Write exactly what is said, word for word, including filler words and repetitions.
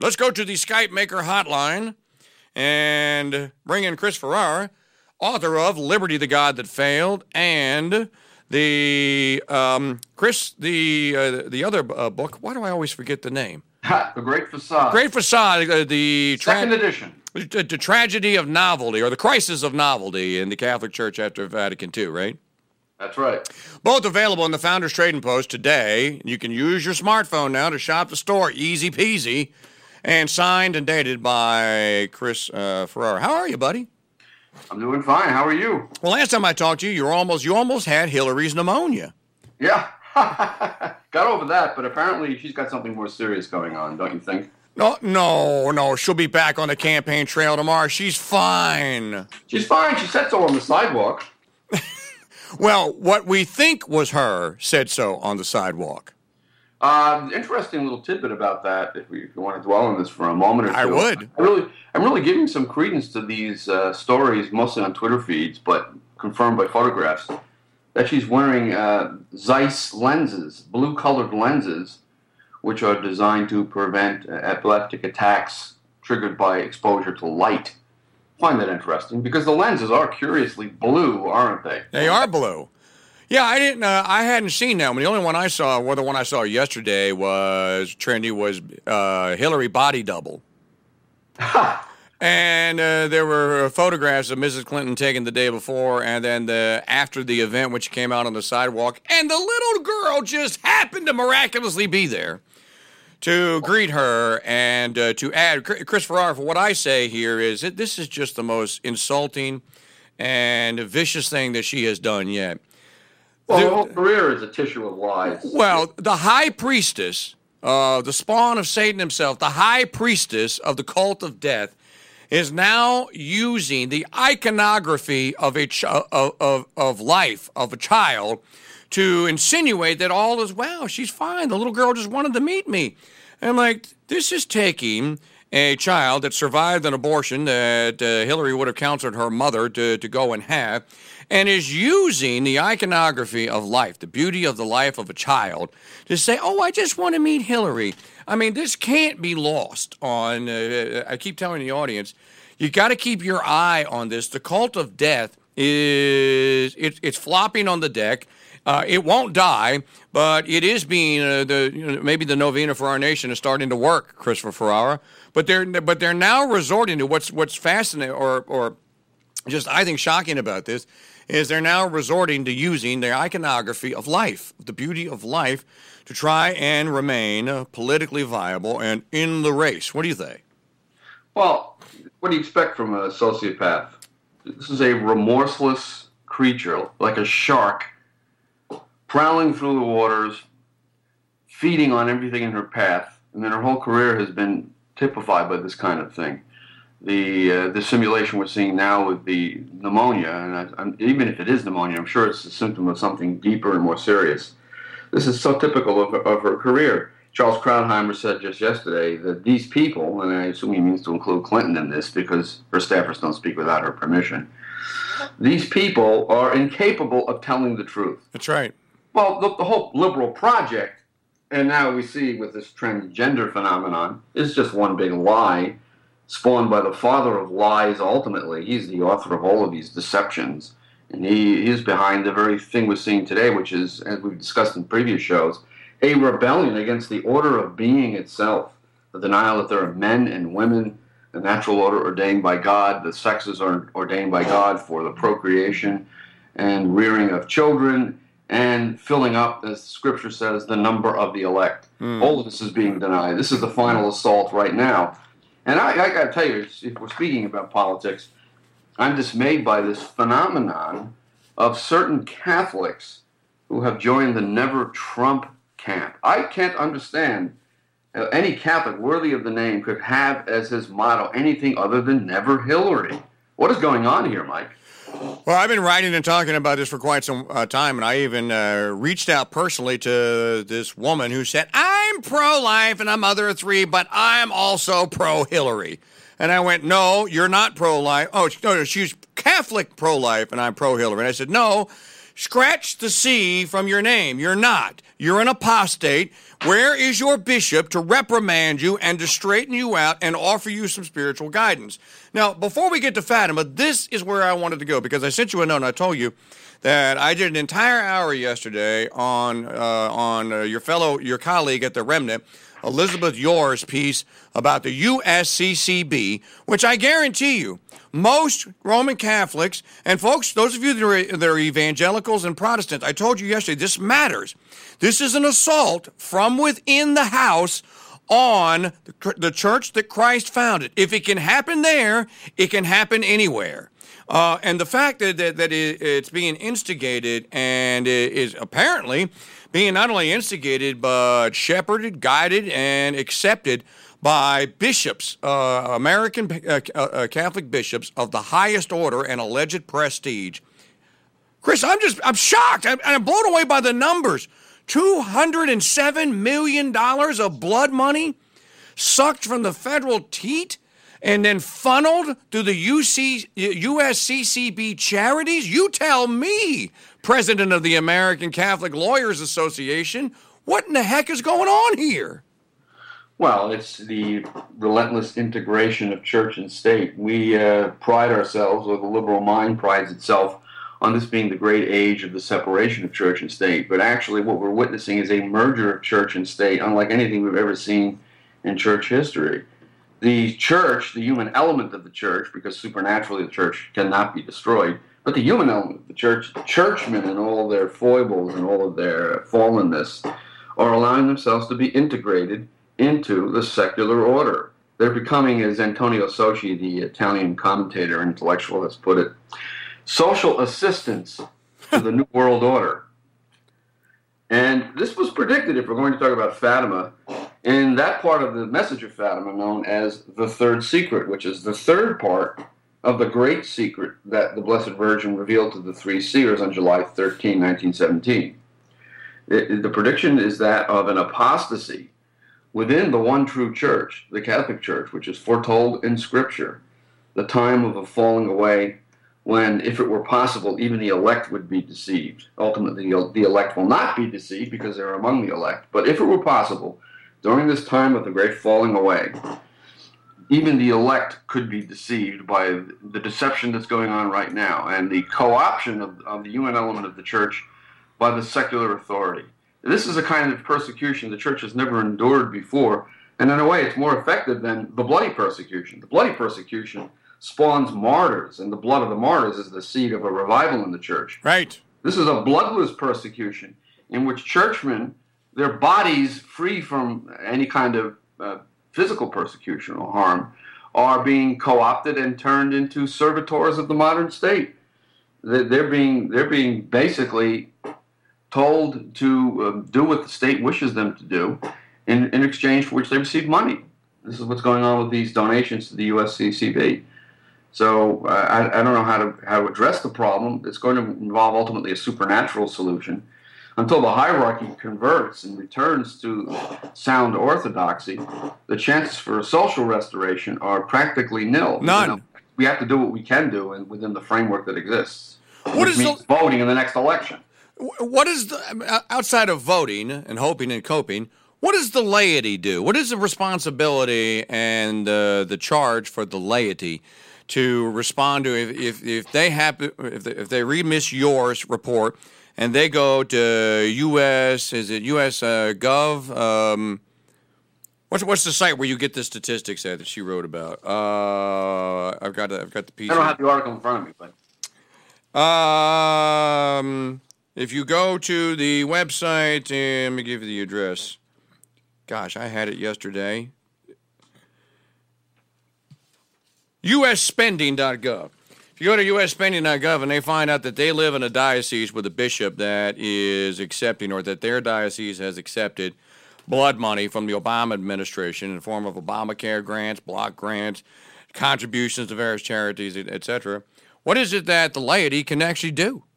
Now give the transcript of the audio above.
Let's go to the Skype Maker hotline and bring in Chris Farrar, author of Liberty, the God That Failed, and the, um, Chris, the uh, the other uh, book. Why do I always forget the name? The Great Facade. Great Facade, uh, the... Tra- Second edition. The, the tragedy of novelty, or the crisis of novelty in the Catholic Church after Vatican Two, right? That's right. Both available in the Founders Trading Post today. You can use your smartphone now to shop the store, easy peasy, and signed and dated by Chris uh, Farrar. How are you, buddy? I'm doing fine. How are you? Well, last time I talked to you, you were almost you almost had Hillary's pneumonia. Yeah. Got over that, but apparently she's got something more serious going on, don't you think? No, no, no. She'll be back on the campaign trail tomorrow. She's fine. She's fine. She said so on the sidewalk. Well, what we think was her said so on the sidewalk. Uh, interesting little tidbit about that, if, we, if you want to dwell on this for a moment or two. I would. I really, I'm really giving some credence to these uh, stories, mostly on Twitter feeds, but confirmed by photographs, that she's wearing uh, Zeiss lenses, blue-colored lenses, which are designed to prevent uh, epileptic attacks triggered by exposure to light. I find that interesting, because the lenses are curiously blue, aren't they? They are blue. Yeah, I didn't. Uh, I hadn't seen that one. The only one I saw, well, the one I saw yesterday was trendy, was uh, Hillary body double. And uh, there were photographs of Missus Clinton taken the day before, and then the after the event, which came out on the sidewalk, and the little girl just happened to miraculously be there to greet her and uh, to add. Chris Farrar, for what I say here is that this is just the most insulting and vicious thing that she has done yet. Well, her whole career is a tissue of lies. Well, the high priestess, uh, the spawn of Satan himself, the high priestess of the cult of death, is now using the iconography of a ch- of, of of life of a child to insinuate that all is well. She's fine. The little girl just wanted to meet me. And I'm like, this is taking a child that survived an abortion that uh, Hillary would have counseled her mother to, to go and have, and is using the iconography of life, the beauty of the life of a child, to say, oh, I just want to meet Hillary. I mean, this can't be lost on, uh, I keep telling the audience, you got to keep your eye on this. The cult of death is, it, it's flopping on the deck. Uh, it won't die, but it is being, uh, the you know, maybe the novena for our nation is starting to work, Christopher Ferrara. But they're, but they're now resorting to what's, what's fascinating or, or just, I think, shocking about this is they're now resorting to using the iconography of life, the beauty of life, to try and remain uh, politically viable and in the race. What do you think? Well, what do you expect from a sociopath? This is a remorseless creature, like a shark, prowling through the waters, feeding on everything in her path, and then her whole career has been typified by this kind of thing. The uh, the simulation we're seeing now with the pneumonia, and I, I'm, even if it is pneumonia, I'm sure it's a symptom of something deeper and more serious. This is so typical of, of her career. Charles Krauthammer said just yesterday that these people, and I assume he means to include Clinton in this because her staffers don't speak without her permission, these people are incapable of telling the truth. That's right. Well, the, the whole liberal project, and now we see with this transgender phenomenon, is just one big lie, spawned by the father of lies ultimately. He's the author of all of these deceptions. And he is behind the very thing we're seeing today, which is, as we've discussed in previous shows, a rebellion against the order of being itself. The denial that there are men and women, the natural order ordained by God, the sexes are ordained by God for the procreation and rearing of children, and filling up, as Scripture says, the number of the elect. Mm. All of this is being denied. This is the final assault right now. And I, I got to tell you, if we're speaking about politics, I'm dismayed by this phenomenon of certain Catholics who have joined the Never Trump camp. I can't understand how any Catholic worthy of the name could have as his motto anything other than Never Hillary. What is going on here, Mike? Well, I've been writing and talking about this for quite some uh, time, and I even uh, reached out personally to this woman who said, I'm pro-life and a mother of three, but I'm also pro-Hillary. And I went, no, you're not pro-life. Oh, no, she's Catholic pro-life, and I'm pro-Hillary. And I said, no, scratch the C from your name. You're not. You're an apostate. Where is your bishop to reprimand you and to straighten you out and offer you some spiritual guidance? Now, before we get to Fatima, this is where I wanted to go, because I sent you a note and I told you that I did an entire hour yesterday on uh, on uh, your fellow, your colleague at the Remnant, Elizabeth Yore's piece about the U S C C B, which I guarantee you, most Roman Catholics, and folks, those of you that are, that are evangelicals and Protestants, I told you yesterday, this matters. This is an assault from within the house on the, the church that Christ founded. If it can happen there, it can happen anywhere. Uh, and the fact that, that, that it, it's being instigated and it is apparently being not only instigated, but shepherded, guided, and accepted by bishops, uh, American uh, uh, Catholic bishops of the highest order and alleged prestige. Chris, I'm just, I'm shocked. I'm, I'm blown away by the numbers. two hundred seven million dollars of blood money sucked from the federal teat and then funneled through the U C, U S C C B charities? You tell me, president of the American Catholic Lawyers Association, what in the heck is going on here? Well, it's the relentless integration of church and state. We uh, pride ourselves, or the liberal mind prides itself, on this being the great age of the separation of church and state. But actually what we're witnessing is a merger of church and state, unlike anything we've ever seen in church history. The church, the human element of the church, because supernaturally the church cannot be destroyed, but the human element of the church, the churchmen and all their foibles and all of their fallenness, are allowing themselves to be integrated into the secular order. They're becoming, as Antonio Socci, the Italian commentator and intellectual, has put it, social assistants to the New World Order. And this was predicted, if we're going to talk about Fatima, in that part of the message of Fatima known as the Third Secret, which is the third part of the great secret that the Blessed Virgin revealed to the three seers on July thirteenth, nineteen seventeen. It, the prediction is that of an apostasy within the one true church, the Catholic Church, which is foretold in Scripture, the time of a falling away when, if it were possible, even the elect would be deceived. Ultimately, the elect will not be deceived because they're among the elect. But if it were possible, during this time of the great falling away, even the elect could be deceived by the deception that's going on right now and the co-option of, of the human element of the church by the secular authority. This is a kind of persecution the church has never endured before, and in a way it's more effective than the bloody persecution. The bloody persecution spawns martyrs, and the blood of the martyrs is the seed of a revival in the church. Right. This is a bloodless persecution in which churchmen, their bodies free from any kind of uh, physical persecution or harm, are being co-opted and turned into servitors of the modern state. They're being, they're being basically told to uh, do what the state wishes them to do in, in exchange for which they receive money. This is what's going on with these donations to the U S C C B. So uh, I, I don't know how to how to address the problem. It's going to involve ultimately a supernatural solution. Until the hierarchy converts and returns to sound orthodoxy, the chances for a social restoration are practically nil. None. You know, we have to do what we can do in, within the framework that exists, what which is means the, voting in the next election. What is the, outside of voting and hoping and coping, what does the laity do? What is the responsibility and uh, the charge for the laity to respond to if if, if they happen if they, if they read Miss Yore's report and they go to U S is it U S uh, Gov? Um, what's what's the site where you get the statistics at that she wrote about? Uh, I've got I've got the piece. I don't have the article in front of me, but um, if you go to the website, and let me give you the address. Gosh, I had it yesterday. U S spending dot gov. If you go to U S spending dot gov and they find out that they live in a diocese with a bishop that is accepting, or that their diocese has accepted blood money from the Obama administration in the form of Obamacare grants, block grants, contributions to various charities, et cetera, what is it that the laity can actually do?